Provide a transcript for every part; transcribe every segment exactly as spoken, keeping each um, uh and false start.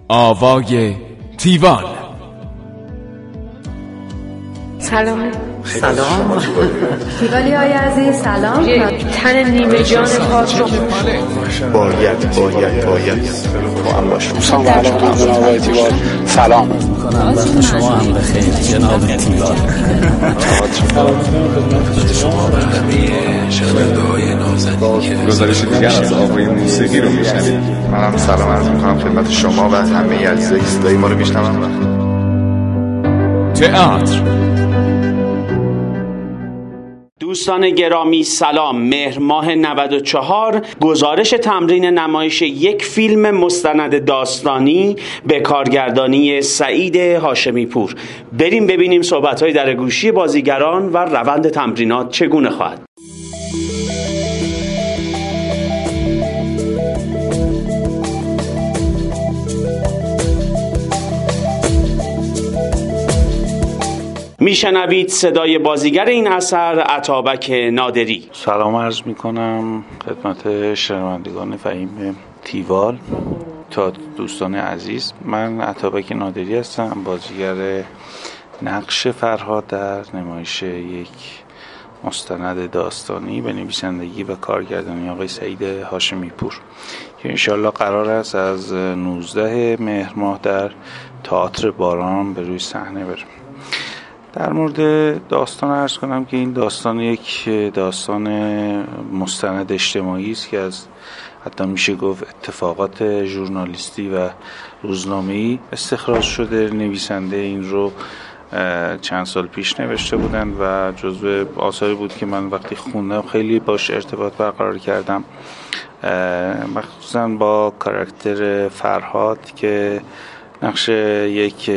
آوای تیوال. سلام. سلام تیوالی های عزیز سلام. یک تن نیمه جان پاک رو باید باید باید با هم باشم. سلام علیکم جناب تیوال. سلام میکنم وقت شما هم بخیر جناب تیوال. خدمت شما و همه شنونده های نازنین گزارش دیگر از آوای موسیقی رو میشنوید. منم سلام عرض میکنم خدمت شما و همه عزیزای صدای ما رو میشنون. تئاتر. دوستان گرامی سلام. مهر ماه نود و چهار گزارش تمرین نمایش یک فیلم مستند داستانی به کارگردانی سعید هاشمی پور. بریم ببینیم صحبت‌های در گوشی بازیگران و روند تمرینات چگونه خواهد. میشنوید صدای بازیگر این اثر عطابک نادری. سلام عرض میکنم خدمت شنوندگان فهیم تیوال تا دوستان عزیز. من عطابک نادری هستم، بازیگر نقش فرهاد در نمایش یک مستند داستانی به نویسندگی و کارگردانی آقای سعید هاشمی پور که انشالله قرار است از نوزده مهر ماه در تئاتر باران به روی صحنه بره. در مورد داستان عرض کنم که این داستان یک داستان مستند اجتماعی است که از حتی میشه گفت اتفاقات ژورنالیستی و روزنامه‌ای استخراج شده. نویسنده این رو چند سال پیش نوشته بودن و جزو آثاری بود که من وقتی خوندم خیلی باش ارتباط برقرار کردم، مخصوصا با کاراکتر فرهاد که نقش یک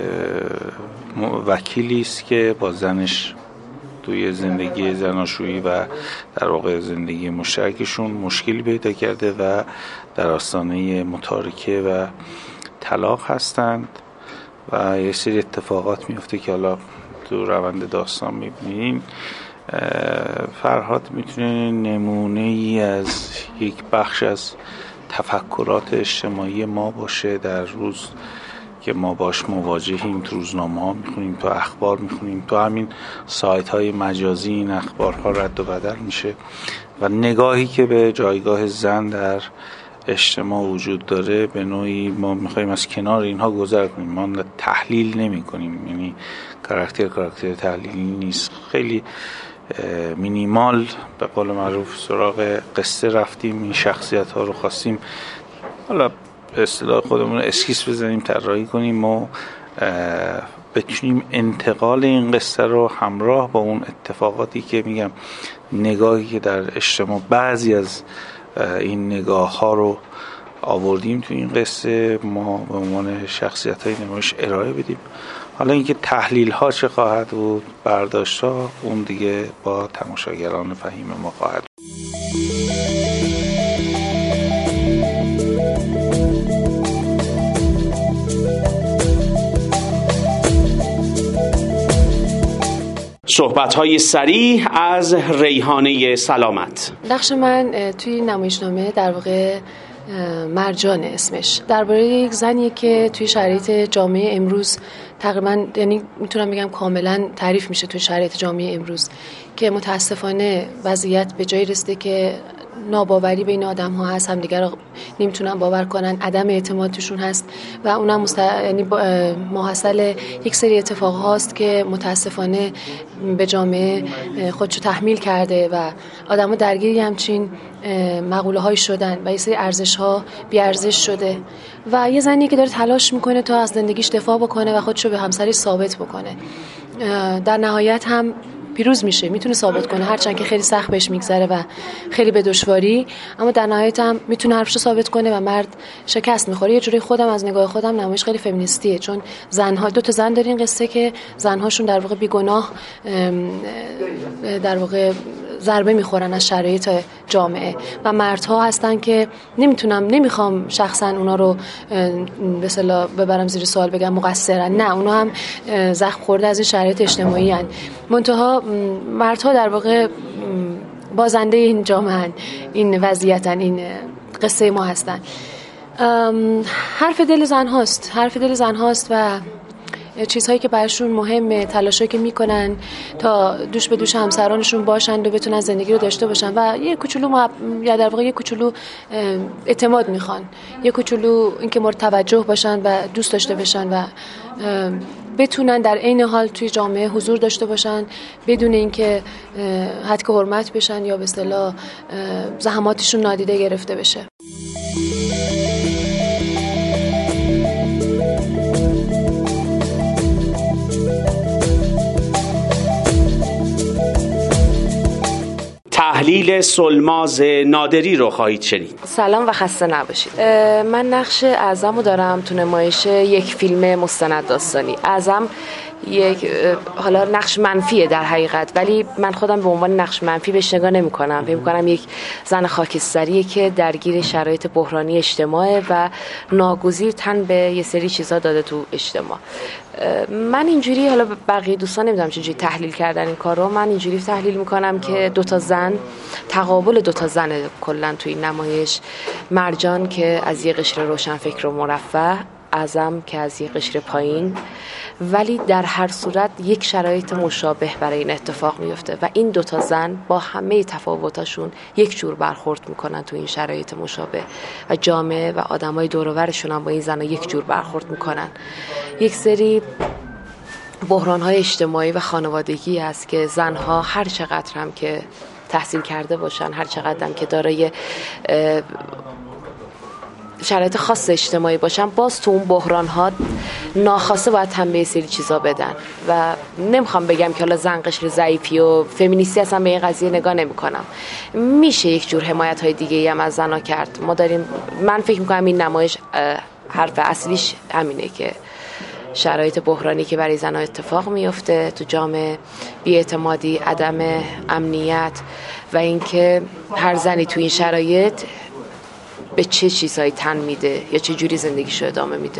وکیلی است که با زنش توی زندگی زناشویی و در واقع زندگی مشترکشون مشکلی پیدا کرده و در آستانه متارکه و طلاق هستند و یه سری اتفاقات میفته که حالا تو روند داستان میبینین. فرهاد میتونه نمونه ای از یک بخش از تفکرات اجتماعی ما باشه در روز که ما باش مواجهیم. تو روزنامه ها میخونیم، تو اخبار میخونیم، تو همین سایت های مجازی این اخبار ها رد و بدل میشه و نگاهی که به جایگاه زن در اجتماع وجود داره به نوعی ما میخوایم از کنار اینها گذر کنیم. ما تحلیل نمی کنیم، یعنی کاراکتر کاراکتر تحلیلی نیست، خیلی مینیمال به قول معروف سراغ قصه رفتیم، این شخصیت ها رو خواستیم حالا به اصطلاح خودمون اسکیس بزنیم، طراحی کنیم و بتونیم انتقال این قصه رو همراه با اون اتفاقاتی که میگم نگاهی که در اجتماع بعضی از این نگاه ها رو آوردیم تو این قصه ما به عنوان شخصیت های نمایش ارائه بدیم. حالا اینکه تحلیل ها چه خواهد بود، برداشت ها، اون دیگه با تماشاگران فهیم ما خواهد بود. صحبت‌های سریع از ریحانه سلامت. نقش من توی نمایشنامه در واقع مرجان اسمش درباره یک زنیه که توی شرایط جامعه امروز تقریبا، یعنی میتونم بگم کاملا تعریف میشه توی شرایط جامعه امروز که متاسفانه وضعیت به جایی رسیده که ناباوری بین آدم ها هست، هم دیگر رو نمیتونن باور کنن، عدم اعتماد توشون هست و اونم مست... یعنی محصل یک سری اتفاق هاست که متاسفانه به جامعه خودشو تحمیل کرده و آدم ها درگیری همچین مقوله های شدن و یه سری ارزش ها بی ارزش شده و یه زنی که داره تلاش میکنه تا از زندگیش دفاع بکنه و خودشو به همسرش ثابت بکنه. در نهایت هم پیروز میشه، میتونه ثابت کنه، هرچند که خیلی سخت بهش میگذره و خیلی به دشواری، اما در نهایت هم میتونه حرفشو ثابت کنه و مرد شکست میخوره. یه جوری خودم از نگاه خودم نمایش خیلی فمینیستیه، چون زنها دو تا زن دارین قصه که زنهاشون در واقع بیگناه در واقع ضربه میخورن از شرایط جامعه و مردها هستن که نمیتونم نمیخوام شخصا اونا رو به اصطلاح ببرم زیر سوال بگم مقصرن، نه، اونا هم زخم خورده از این شرایط اجتماعی ان. منتها مردها در واقع بازنده این جامعه، این وضعیتن، این قصه ما هستن حرف دل زن هاست حرف دل زن هاست و چیزهایی که براشون مهمه، تلاشایی که میکنن تا دوش به دوش همسرانشون باشن و بتونن زندگی رو داشته باشن و یه کوچولو محب... یا در واقع یه کوچولو اعتماد میخوان، یه کوچولو اینکه مورد توجه باشن و دوست داشته باشن و بتونن در عین حال توی جامعه حضور داشته باشن بدون اینکه حد که حرمت بشن یا به اصطلاح زحماتشون نادیده گرفته بشه. تحلیل سلماز نادری رو خواهید شنید. سلام و خسته نباشید. من نقش اعظمو دارم تو نمایش یک فیلم مستند داستانی. اعظم یک حالا نقش منفیه در حقیقت، ولی من خودم به عنوان نقش منفی بهش نگاه نمی‌کنم. فکر می‌کنم یک زن خاکستریه که درگیر شرایط بحرانی اجتماعه و ناگزیر تن به یه سری چیزا داده تو اجتماع. من اینجوری، حالا بقیه دوستان نمیدونم چجوری تحلیل کردن این کارو، من اینجوری تحلیل میکنم که دو تا زن، تقابل دو تا زن کلا توی این نمایش، مرجان که از یه قشر روشنفکر و مرفه، اعظم که از یه قشر پایین، ولی در هر صورت یک شرایط مشابه برای این اتفاق میفته و این دوتا زن با همه تفاوتاشون یک جور برخورد میکنن تو این شرایط مشابه و جامعه و آدمای دور و برشون هم با این زنها یک جور برخورد میکنن. یک سری بحران‌های اجتماعی و خانوادگی هست که زنها هر چقدر هم که تحصیل کرده باشن، هر چقدر هم که دارای شرایط خاص اجتماعی باشن، باز تو اون بحران ها ناخواسته باید هم به سری چیزا بدن و نمیخوام بگم که حالا زن قشر ضعیفی و فمینیستی اصلا به این قضیه نگاه نمیکنم. میشه یک جور حمایت های دیگه ای هم از زنا کرد. ما داریم، من فکر میکنم این نمایش حرف اصلیش همینه که شرایط بحرانی که برای زنها اتفاق میفته تو جامعه، بی‌اعتمادی، عدم امنیت و اینکه هر زنی تو این شرایط به چه چیزهایی تن میده یا چه جوری زندگیشو ادامه میده.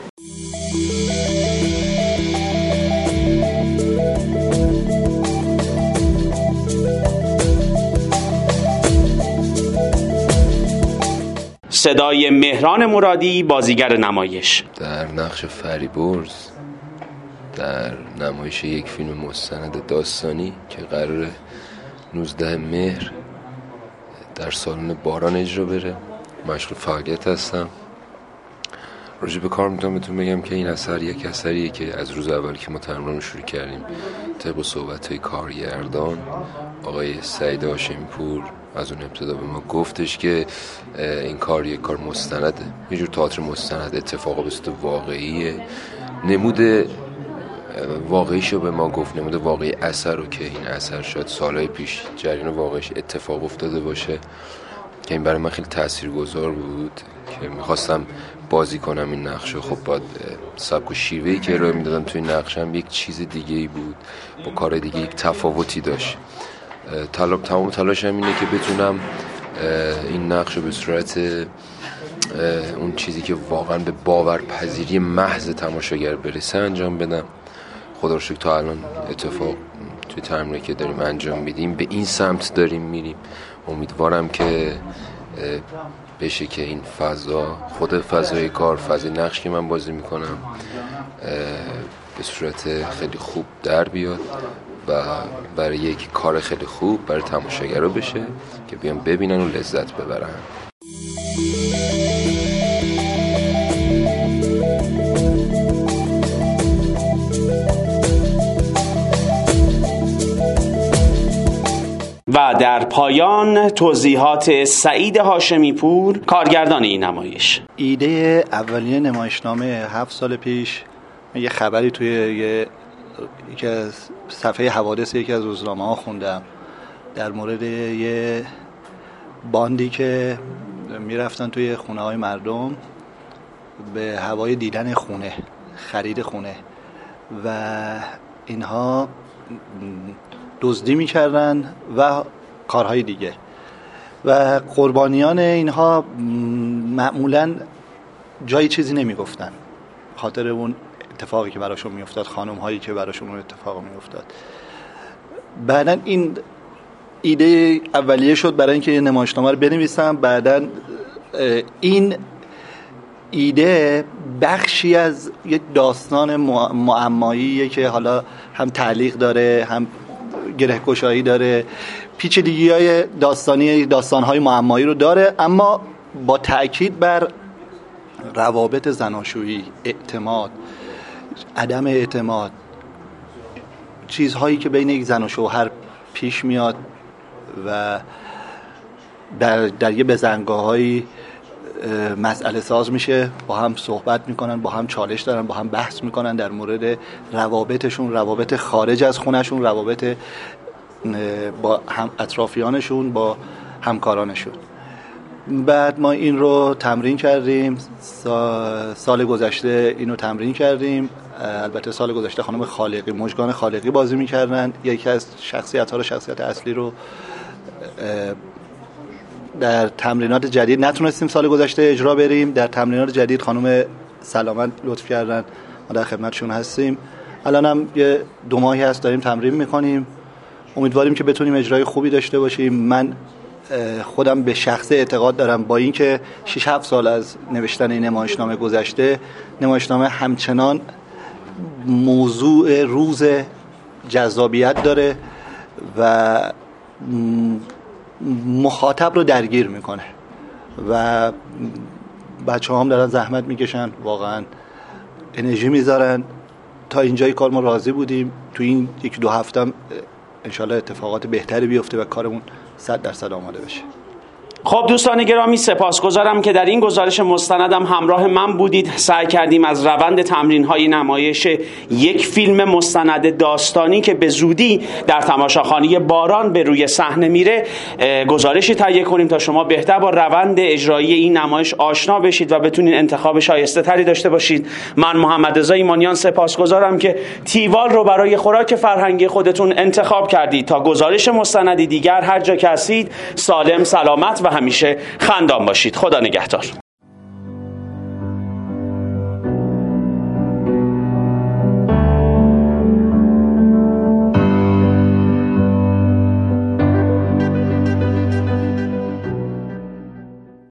صدای مهران مرادی، بازیگر نمایش. در نقش فریبرز در نمایش یک فیلم مستند داستانی که قراره نوزده مهر در سالن باران اجرا بره، مشغول فعالیت هستم. راجع به کار میتونم بهتون بگم که این اثر یک اثریه که از روز اول که ما تمرین رو شروع کردیم طبق صحبت‌های کارگردان آقای سعید هاشمی پور از اون ابتدا به ما گفتش که این کار یک کار مستنده، یه جور تئاتر مستند، اتفاق به صورت واقعیه. نمود واقعیشو به ما گفت، نمود واقعی اثر رو که این اثر شاید سالهای پیش جریان واقعیش اتفاق افتاده باشه که این برای من خیلی تاثیرگذار بود که میخواستم بازی کنم این نقشه. خب باید سبک و شیوهی که ارائه میدادم توی نقشم یک چیز دیگه ای بود، با کار دیگه یک تفاوتی داشت. طلب تمام تلاشم اینه که بتونم این نقشه به صورت اون چیزی که واقعا به باورپذیری محض تماشاگر برسه انجام بدم. خدا رو شکر تا الان اتفاق توی تمرینی که داریم انجام میدیم به این سمت داریم میریم. امیدوارم که بشه که این فضا، خود فضای کار، فضای نقش که من بازی میکنم به صورت خیلی خوب در بیاد و برای یک کار خیلی خوب برای تماشاگرها بشه که بیان ببینن و لذت ببرن. و در پایان توضیحات سعید هاشمی پور، کارگردان این نمایش. ایده اولیه نمایشنامه هفت سال پیش یه خبری توی یه یکی از صفحه حوادث یکی از روزنامه ها خوندم در مورد یه باندی که میرفتن توی خونه های مردم به هوای دیدن خونه، خرید خونه و اینها دزدی میکردن و کارهای دیگه و قربانیان اینها معمولا جایی چیزی نمیگفتن خاطر اون اتفاقی که براشون میافتاد، خانم هایی که براشون اون اتفاق میافتاد. بعدن این ایده اولیه شد برای اینکه یه نمایشنامه رو بنویسم. بعدن این ایده بخشی از یک داستان معماییه که حالا هم تعلیق داره، هم گره‌گشایی داره، پیچیدگی‌های داستانی داستان‌های معمایی رو داره، اما با تأکید بر روابط زناشویی، اعتماد، عدم اعتماد، چیزهایی که بین یک زن و شوهر پیش میاد و در, در یه بزنگاه‌هایی مسئله ساز میشه، با هم صحبت میکنن، با هم چالش دارن، با هم بحث میکنن در مورد روابطشون، روابط خارج از خونشون، روابط با هم اطرافیانشون، با همکارانشون. بعد ما این رو تمرین کردیم، سال گذشته اینو تمرین کردیم. البته سال گذشته خانم خالقی، مژگان خالقی بازی میکردن، یکی از شخصیت‌ها رو، شخصیت اصلی رو در تمرینات جدید نتونستیم سال گذشته اجرا بریم. در تمرینات جدید خانم سلامت لطف کردن، ما در خدمتشون هستیم. الان هم یه دو ماهی هست داریم تمرین میکنیم، امیدواریم که بتونیم اجرای خوبی داشته باشیم. من خودم به شخص اعتقاد دارم با اینکه شش هفت سال از نوشتن این نمایشنامه گذشته، نمایشنامه همچنان موضوع روز جذابیت داره و مخاطب رو درگیر میکنه و بچه هم دارن زحمت میکشن، واقعا انرژی میذارن. تا اینجای کار ما راضی بودیم، تو این یک دو هفته هم انشالله اتفاقات بهتری بیفته و کارمون صد درصد آماده بشه. خب دوستان گرامی، سپاسگزارم که در این گزارش مستندم همراه من بودید. سعی کردیم از روند تمرین‌های نمایش یک فیلم مستند داستانی که به زودی در تماشاخانه باران به روی صحنه میره گزارشی تهیه کنیم تا شما بهتر با روند اجرایی این نمایش آشنا بشید و بتونید انتخاب شایسته تری داشته باشید. من محمد رضا ایمانیان سپاسگزارم که تیوال رو برای خوراک فرهنگی خودتون انتخاب کردید. تا گزارش مستندی دیگر هر جا که هستید سالم، سلامت و همیشه خندان باشید. خدا نگهدار.